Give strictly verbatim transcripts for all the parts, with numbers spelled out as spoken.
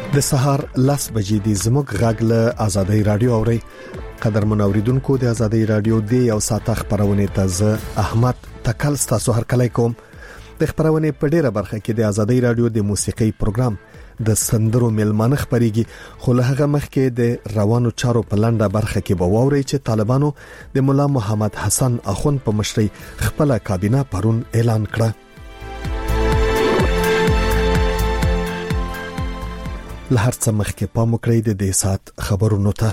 د سهار لاس بجې د زموږ غږ له آزادۍ رادیو اوري. قدرمن اوریدونکو د آزادۍ رادیو د یو ساعت خبرونه ته زه احمد تکل ستاسو هر کله کوم. د خبرونه په ډیره برخه کې د آزادۍ رادیو د موسیقي پروګرام د سندرو ملمانه خبريږي، خو له هغه مخکې د روانو چارو په لنډه برخه کې به ووري چې طالبانو د مولا محمد حسن اخوند په مشرۍ خپل کابینه پرون اعلان کړه. له هر څه مخکې پام وکړئ د دې سات خبرونو ته.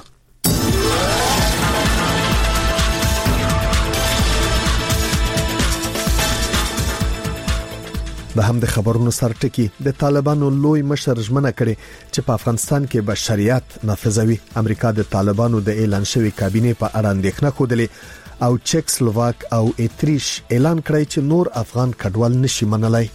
د هم د خبرونو سرټکی د طالبانو لوی مشر ژمنه کړي چې په افغانستان کې به شریعت نافذوي. امریکا د طالبانو د اعلان شوی کابینه په اړه اندېښنه خوده او چک سلوواک او اتریش اعلان کړی چې نور افغان کډوال نشي منلای.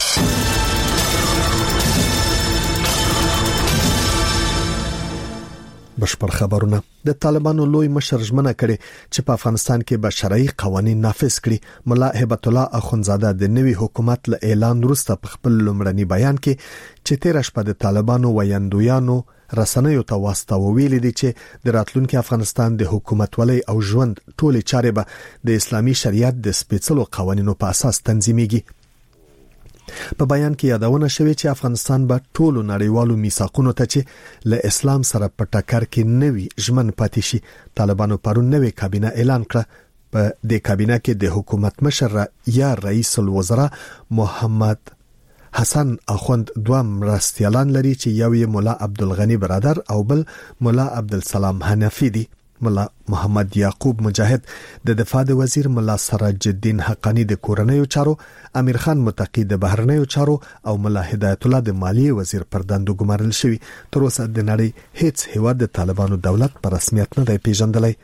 بشپړ خبرونه. د طالبانو لوی مشر ژمنه کړي چې په افغانستان کې به شرعي قوانين نافذ کړي. مولا هبت الله اخونزاده د نوي حکومت له اعلان وروسته په خپل لومړني بیان کې چې تیر شپه د طالبانو ویاندویانو رسنیو ته واسطه ویلي دي چې د راتلونکي افغانستان د حکومت ولې او ژوند ټولې چارې به د اسلامي شریعت د سپېڅلو قوانینو په اساس تنظیمېږي. په بیان کې یادونه شوې چې افغانستان به ټولو نړیوالو میثاقونو ته چې له اسلام سره په ټکر کې نوي ژمن پاتې شي. طالبانو پرون نوې کابینه اعلان کړه. په دې کابینه کې د حکومت مشر یا رئیس الوزرا محمد حسن اخوند دوه مرستیالان لري چې یو یې مولا عبدالغنی برادر او بل مولا عبدالسلام حنفی دي. مولا محمد یعقوب مجاهد د دفاع د وزیر مولا سراج الدین حقانی د کورنیو چارو، امیر خان متقی د بهرنیو چارو او مولا هدایت الله د مالیې وزیر پر دندو ګمارل شوی. تر اوسه د نړۍ هیڅ هیواد د طالبانو دولت په رسمیت نه دی پیژندلی.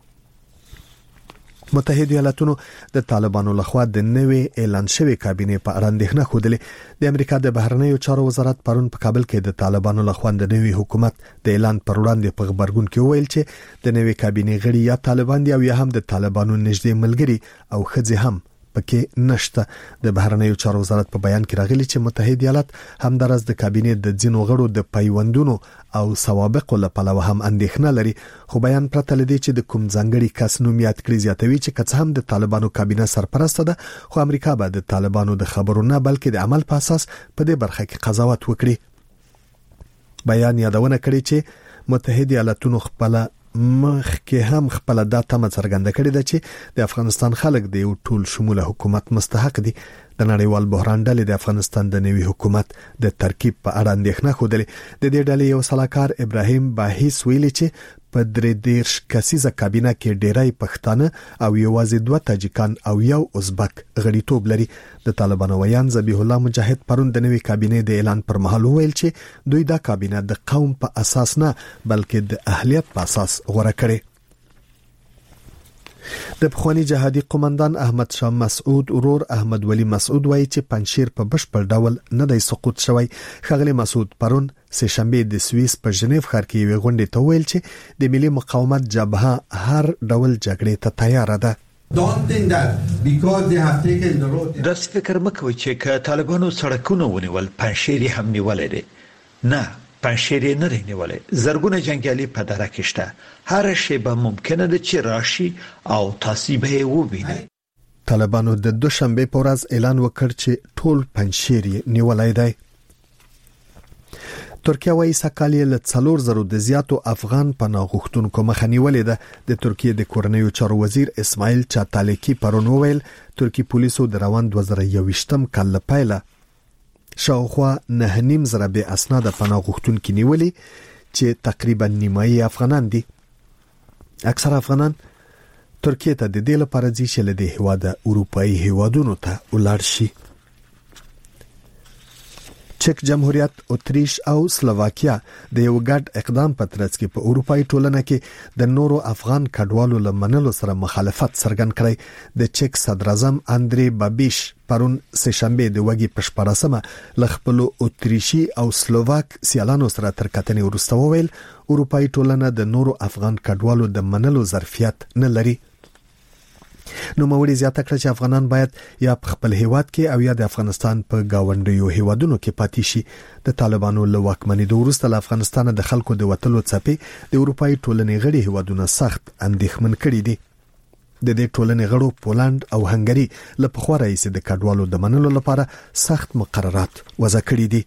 متحده ایالاتونو د طالبانو لخوا د نوې اعلان شوی کابینه په اړه اندېښنه خوده. د امریکا د بهرنیو چارو وزارت پرون په کابل کې د طالبانو لخوا د نوې حکومت د اعلان پر وړاندې په خبرګون کې ویل چې د نوې کابینه غړي یا طالبان دي او یا هم د طالبانو نږدې ملګري او خځې هم پکې نشته. د بهرنیو چارو وزارت په بیان کې راغلي چې متحده ایالات همدارس د کابینه د ځینو غړو د پیوندونو او سوابقو لپاره هم اندېښنه لري. خو بیان پرته لدی چې د کوم ځانګړي کس نوم یاد کړی زیاتوي چې کڅ هم د طالبانو کابینه سرپرست ده، خو امریکا به د طالبانو د خبرونه بلکې د عمل په اساس په دې برخه کې قضاوت وکړي. بیان یادونه کړي چې متحده ایالاتونو خپل مخ کې هم خپل د تمه څرګنده کړې ده چې د افغانستان خلک د یو ټول شموله حکومت مستحق دي. د نړیوال بحران ډلې د افغانستان د نوي حکومت د ترکیب په اړه اندېښنه خوده. د دې ډلې یو سلاکار ابراهیم باهیس ویلي چې په درې دیرش کسیزه کابینه کې ډیری پښتانه او یوازې دوه تاجکان او یو ازبک غړیتوب لري. د طالبانو ویان ذبیح الله مجاهد پرون د نوي کابینه د اعلان پر مهال ویل چې دوی دا کابینه د قوم په اساس نه بلکې د اهلیت په اساس غوړه کړي. د پخوانی جهادي قومندان احمد شاه مسعود ورور احمد ولی مسعود وایي چې پنځشیر په بشپړ ډول نه دی سقوط شوی. خغلی مسعود پرون سه شنبه د سوئیس په ژنیو ښار کې یو غونډه ته ویل چې د ملي مقاومت جبهه هر ډول جګړې ته تیار ده. داس فکر مکوي چې که طالبانو سړکونه ونیول پنځشیر هم نیولې دي. نه، پنځشیر نه دی نیولې. زرګونه جنگیالي په دره کې شته. هر شی به ممکنه ده چې راشي او تاسو به یې ووینئ. طالبانو د دوشنبه په ورځ اعلان وکړ چې ټول پنځشیر نیولای دی. ترکیه وايي سکالی له څلور زرو د زیاتو افغان پناه غوښتونکو مخه نیولې ده. د ترکیه د کورنیو چارو وزیر اسماعیل چاتالیکی پرون وویل ترکی پولیسو د روان دوه زره یوویشتم کال لپاره شاوخوا نه نیم زره به اسناد پناه غوښتونکو نیولې چې تقریبا نیمایي افغانان دي. اکثر افغانان ترکیه ته د دې لپاره ځي چې له دې هیواده اروپאי هیوادونو ته ولاړ شي. چک جمهوریت، اتریش او سلوواکیا د یو ګډ اقدام په ترڅ کې په اروپאי ټولنه کې د نورو افغان کډوالو لمنلو سره مخالفت څرګند کړی. د چک صدر اعظم اندری بابیش پرون سه شنبه د وګي پښپارسمه لخپلو اتریشي او سلوواک سیالانو سره تر کتنې ورسته وویل اروپאי ټولنه د نورو افغان کډوالو د منلو ظرفیت نه لري. نو موري زیاته کړ چې افغانان باید یا په خپل هیواد کې او یا د افغانستان په گاونډیو هیوادونو کې پاتې شي. د طالبانو له واکمنۍ وروسته له افغانستان د خلکو د وټلو څپې د اروپאי ټولنې غړي هیوادونه سخت اندېښمن کړي دي. د دې ټولنې غړو پولند او هنګري له پخوا راهیسې د کډوالو د منلو لپاره سخت مقررات وضع کړي دي.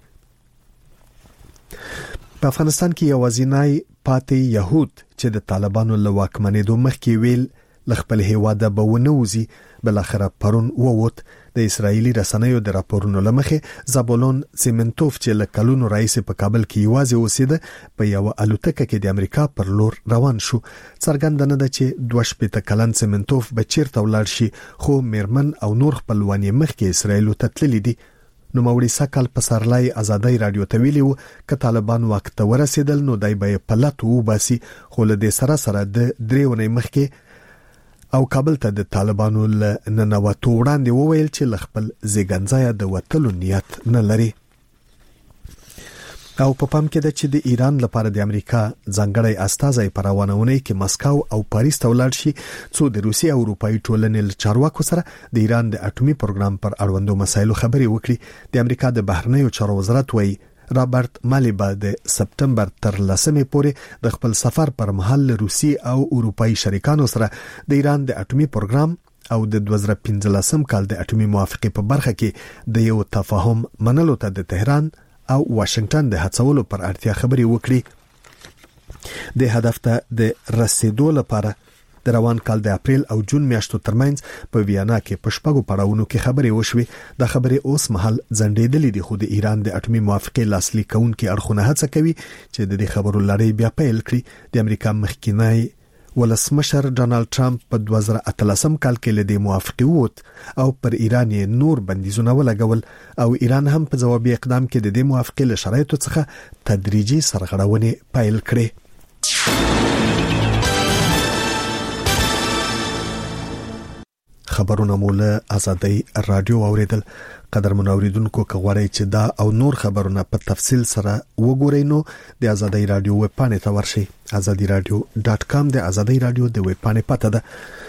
په افغانستان کې یوازینی پاتې يهود چې د طالبانو له واکمنۍ دوه مخکې ویل لخپل هیواده به ونوزي بل اخره پرون ووت. د اسرایلی رسنیو د راپورونو لمخې زابولون سیمنټوف چې له کلونو رئیس په کابل کې یوازې اوسېده په یو الوتکه کې د امریکا پر لور روان شو. څرګند نه ده چې دوه شپېته کلن سیمنټوف به چیرته ولاړ شي، خو میرمن او نور خپلوان یې مخکې اسرایل ته تللي دي. نو موري سکل په سرلای ازادۍ رادیو ته ویلي وو ک طالبان وخت ته ورسېدل نو دای به پلت و باسي، خو له دې سره سره د دریونې مخکې او کابل ته د طالبانو له ننوتو وړاندې وویل چې لخپل زیګنځای د وټلو نیت نه لري. او په پام کې ده چې د ایران لپاره د امریکا ځانګړی استازی په روانونه کې مسکو او پاریس ته ولاړ شي څو د روسي او اروپאי ټولنې له چارواکو سره د ایران د اټومي پروګرام پر اړوندو مسایلو خبرې وکړي. د امریکا د بهرنیو چارو وزارت وایي رابرټ مالیبا د سپتمبر تر لسمې پورې د خپل سفر پر مهال روسي او اروپאי شریکانو سره د ایران د اټومي پروګرام او د دوه زره پنځلسم کال د اټومي موافقې په برخه کې د یو تفاهم منلو ته د تهران او واشنگټن د هڅولو پر اړتیا خبرې وکړي. د هدف ته د رسیدو لپاره د روان کال د اپریل او جون میاشتو ترمنځ په ویانا کې په شپږو پړاوونو کې خبرې وشوې. د خبرې اوس مهال ځنډېدلې دي، خو د ایران د اټومي موافقې لاسلیک کوونکي اړخونه هڅه کوي چې د دې خبرو لړۍ بیا پیل کړي. د امریکا مخکینی ولسمشر ډانلډ ټرمپ په دوه زره اتلسم کال کې له دې موافقې ووت او پر ایران یې نور بندیزونه ولګول او ایران هم په ځوابي اقدام کې د دې موافقې له شرایطو څخه تدریجي سرغړونې پیل کړې. خبرونه مولا ازادي رادیو اوریدل. قدر منوریدونکو کغوړی چې دا او نور خبرونه په تفصیل سره وګورئ نو د ازادي رادیو ویب پاڼې ته ورشئ. ازادي رادیو ډاټ کام د ازادي رادیو د ویب پاڼې پته ده.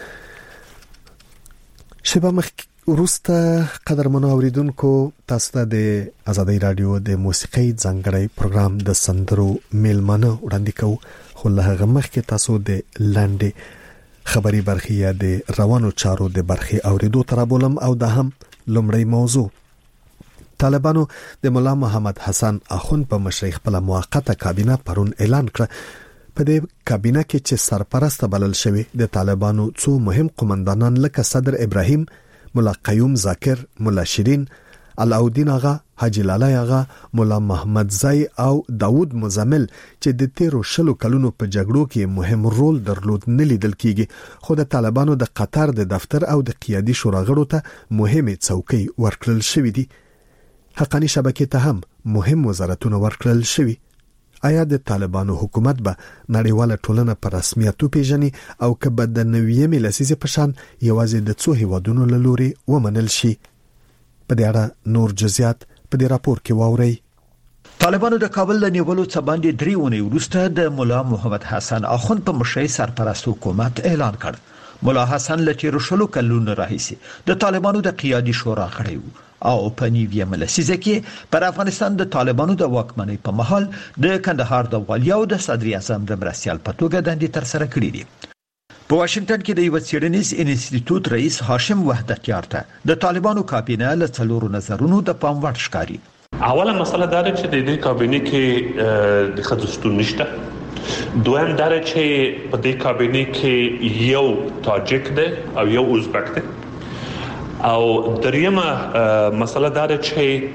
شبا مخ ورسته قدر منوریدونکو تاسو ته د ازادي رادیو د موسیقي ځانګړی پروګرام د سندرو میلمانه وړاندې کوو، خو له هغه مخکې تاسو د لاندې خبري برخه یا د روانو چارو د برخه اوریدو ترابولم او د هم لومړی موضوع. طالبانو د مولا محمد حسن اخوند په مشرۍ خپل موقته کابینه پرون اعلان کړ. په دې کابینه کې چې سرپرست بلل شوی د طالبانو څو مهم قومندانان لکه صدر ابراهیم، مولا قیوم ذاکر، مولا شیرین، علاؤالدین آغا، حاجی لالی آغا، مولا محمد زای او داود مزمل چې د تیرو شلو کلونو په جګړو کې مهم رول درلود نه لیدل کیږي، خو د طالبانو د قطر د دفتر او د قیادي شورا غړو ته مهمه څوکۍ ورکړل شوې دي. حقانی شبکې ته هم مهم وزارتونه ورکړل شوي. آیا د طالبانو حکومت به نړیواله ټولنه په رسمیت پیژني او کبه د نویمې لسیزې په شان یوازې د څو هیوادونو له لوري ومنل شي؟ په دې اړه نور جزئیات په دې راپور کې واورئ. طالبانو د کابل له نیولو څخه باندې درې ونې وروسته د مولا محمد حسن اخوند په مشرۍ سرپرست حکومت اعلان کړ. مولا حسن له تیرو شلو کلونو راهیسې د طالبانو د قیادي شورا غړی و او په نیویمه لسیزه کې پر افغانستان د طالبانو د واکمنۍ په مهال د کندهار د والیو د صدر اعظم د مرستیال په توګه دندې تر سره کړې دي. په واشنگټن کې د یو څېړنیز انسټیټیوټ رئیس هاشم وحدتیار ته د طالبانو کابینه له څلورو نظرونو د پام وړ ښکاري. اوله مسله دا ده چې د دې کابینه کې د خصوصیتون نشته. دویم دا چې په دې کابینه کې یو تاجک ده او یو ازبک ده. او دریمه مسله دا ده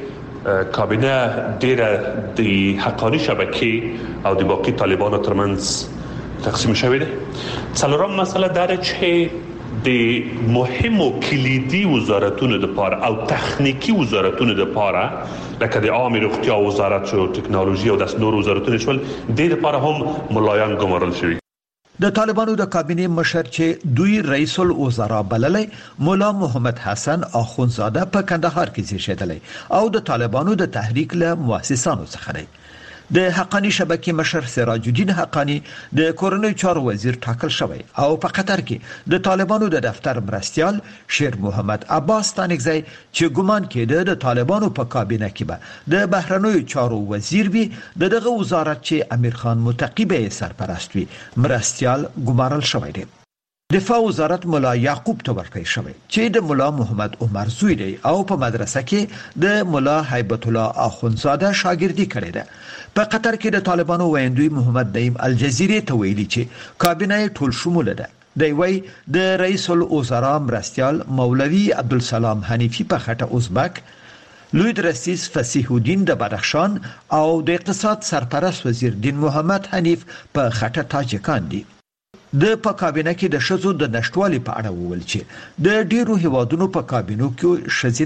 چې کابینه ډیره د حقانی شبکې او د باقي طالبانو ترمنځ تقسیم شوی ده. څلورم مسله دا ده چې د مهمو کلیدي وزارتونو لپاره او تخنیکی وزارتونو لپاره لکه د عامه روغتیا وزارت او ټکنالوژي او د نورو وزارتونو شول د لپاره هم ملایان ګمارل شوی. د طالبانو د کابینې مشر چې دوی رئیس الوزرا بللې مولا محمد حسن اخوندزاده په کندهار کې زیږیدلی او د طالبانو د تحریک له مؤسسانو څخه دی. د حقانی شبکې مشر سراج الدین حقانی د کورنۍ چارو وزیر ټاکل شوی او په قطر کې د طالبانو د دفتر مرستيال شیر محمد عباس تانکزی چې ګومان کېده د طالبانو په کابینه کې به د بهرنیو چارو وزیر وي دغه وزارت چې امیر خان متقی به سرپرست وي مرستيال ګمارل شوی دی. دفاع وزارت مولا یعقوب ته ورکړی شوی چې د مولا محمد عمر زوی دی او په مدرسه کې د مولا هیبت الله اخونزاده شاګردي کړې ده. په قطر کې د طالبانو ویندوی محمد نعیم الجزیره ته ویلي چې کابینه ټول شموله ده. دی وی د رئیس الوزرا مرستيال مولوی عبدالسلام حنیفی په خټه ازبک، لوی رئیس فصیح الدین د بدخشان او د اقتصاد سرپرست وزیر دین محمد حنیف په خټه تاجکان دي. د په کابینه کې د شذو د نشټوالي په اړه وویل چې د ډیرو هیوادونو په کابینو کې شذې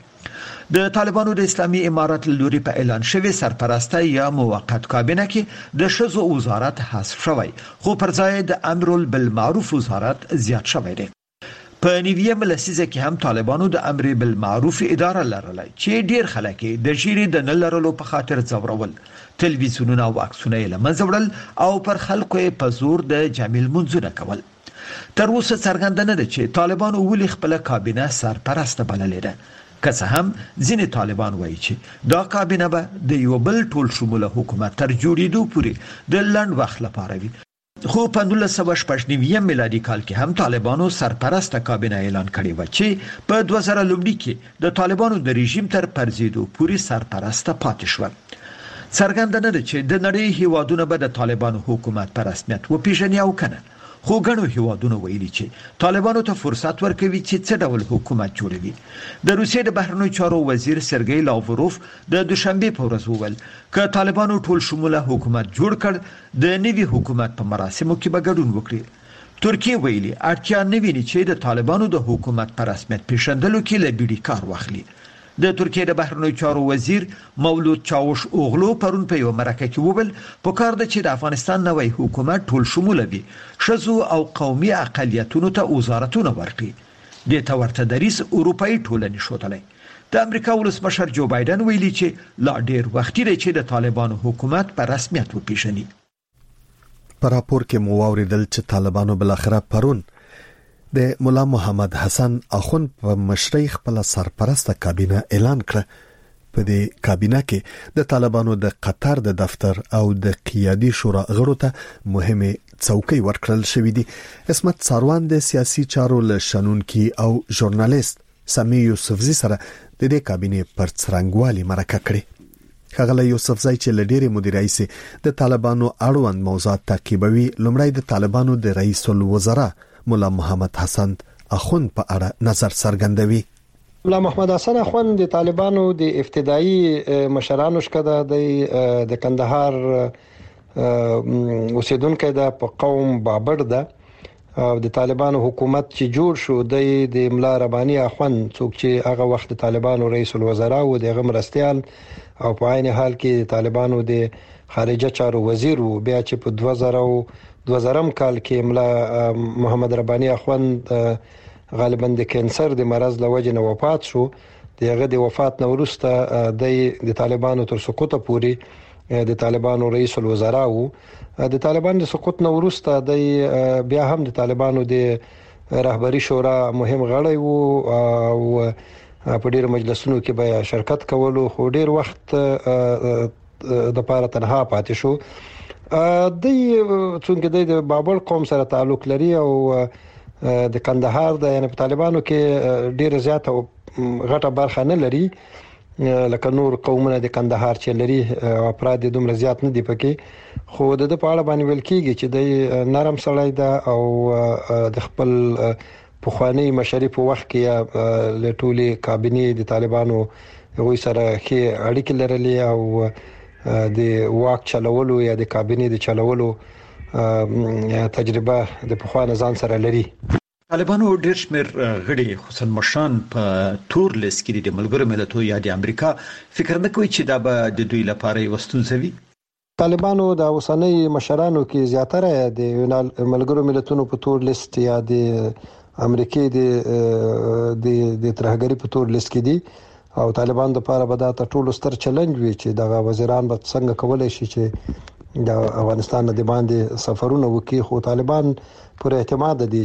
نشته. د طالبانو د اسلامي امارات لوري په اعلان شوی سرپرسته یا موقت کابینه کې د شذو وزارت حذف شوی خو پر ځای د امر بالمعروف وزارت زیات شوی دی. په نیویم لسیزه کې هم طالبانو د امر بالمعروف اداره لرله چې ډیر خلک د جیری د نلرلو په خاطر ځورول، تلویزیونونه او عکسونه یې لمنځه وړل او پر خلکو په زور د جمیل منځونه کول. تر اوسه څرګنده نه ده چې طالبانو ولې خپل کابینه سرپرسته بللې ده، که څه هم ځینې طالبان وایي چې دا کابینه به د یو بل ټول شموله حکومت تر جوړېدو پورې د لنډ وخت لپاره وي. خو په نولس سوه شپږ نوي میلادي کال کې هم طالبانو سرپرسته کابینه اعلان کړې و چې په دوه زره لومړي کې د طالبانو د رژیم تر پرځېدو پورې سرپرسته پاتې شو. څرګنده نه ده چې د نړۍ هیوادونه به د طالبانو حکومت په رسمیت وپیژني او کنه، خو ګڼو هیوادونو ویلي چې طالبانو ته فرصت ورکوي چې څه ډول حکومت جوړوي. د روسیې د بهرنیو چارو وزیر سرګی لاوروف د دوشنبه په ورځ وویل چې طالبانو ټول شموله حکومت جوړ کړ، د نوي حکومت په مراسمو کې به ګډون وکړي. ترکیه ویلي اړتیا نه ویني چې د طالبانو د حکومت په رسمیت پیژندلو کې له بیړې کار واخلي. د ترکیه د بهرنیو چارو وزیر مولود چاوش اوغلو پرون په یو مرکه کې وویل په کار ده چې د افغانستان نوی حکومت ټول شموله وي، شذو او قومي اقلیتونو ته وزارتونه ورکړي. د تورته دریس اروپאי ټولنې شوتلې. د امریکا ولسمشر جو بایدن ویلي چې لا ډیر وخت دی چې د طالبانو حکومت په رسمیت وپیژني. په راپور کې مو واوریدل چې طالبانو بلاخره پرون د مولا محمد حسن اخون په مشرۍ خپل سرپرسته کابینه اعلان کړ. په دې کابینه کې د طالبانو د قطر د دفتر او د قیادي شورا غړو ته مهمه څوکۍ ورکړل شوې دي. اسمت ساروان د سیاسي چارو له شنونکي او ژورنالیست سامي یوسفزي سره د دې کابینه پر څرنګوالي مرکه کړې. خغله یوسفزي چې لډيري مدیرای سي د طالبانو اړوند موضوعات تعقیبوي، لمړی د طالبانو د رئیس الوزرا مولا محمد حسن اخون په اړه نظر څرګندوي. مولا محمد حسن اخون د طالبانو د ابتدایي مشرانو شکده د کندهار اوسیدونکو د په قوم بابر ده او د طالبانو حکومت چې جوړ شو د مولا رباني اخون څوک چې هغه وخت د طالبانو رئیس الوزرا او د غمرستيال او په عین حال کې طالبانو د خارجه چارو وزیر وو. بیا چې په دوه زره دوه زرم کال کې مولا محمد رباني اخون غالبا د کینسر د مرض لوجه نه وفات شو. دغه د وفات نه وروسته د طالبانو تر سقوط پورې د طالبانو رئیس الوزرا وو. د طالبانو د سقوط نه وروسته د بیا هم د طالبانو د رهبری شورا مهم غړی وو او په ډیرو مجلسونو کې به شرکت کولو، خو ډیر وخت د پاره تنها پاتې شو. د څنګه د بابل قوم سره تعلق لري او د کندهار د یعنی په طالبانو کې ډیره زیاته غټه برخه نه لري لکه نور قومونه د کندهار چې لري، افراد دومره زیات نه دي پکې. خو د په اړه باندې ویل کیږي چې د نرم سړی ده او د خپل پخوانی مشري په وخت کې له ټولي کابینې د طالبانو غوي سره کې اړیکې لرلې او د واک چلولو یا د کابینې د چلولو تجربه د پخوانه ځان سره لري. طالبانو ډېر شمېر غړي خصوصا مشران په تور لیست کې د ملګرو ملتونو یا د امریکا فکر نه کوي چې دا به د دوی لپاره یو ستونزه وي. طالبانو د اوسنۍ مشرانو کې زیاتره د ملګرو ملتونو په تور لیست یا د امریکای د د ترهګری په تور لیست کې دي. او طالبان د لپاره به دا تر ټولو ستر چیلنج وي چې دغه وزیران به څنګه کولای شي چې د افغانستان د باندې سفرونه وکړي. خو طالبان پر اعتماد دي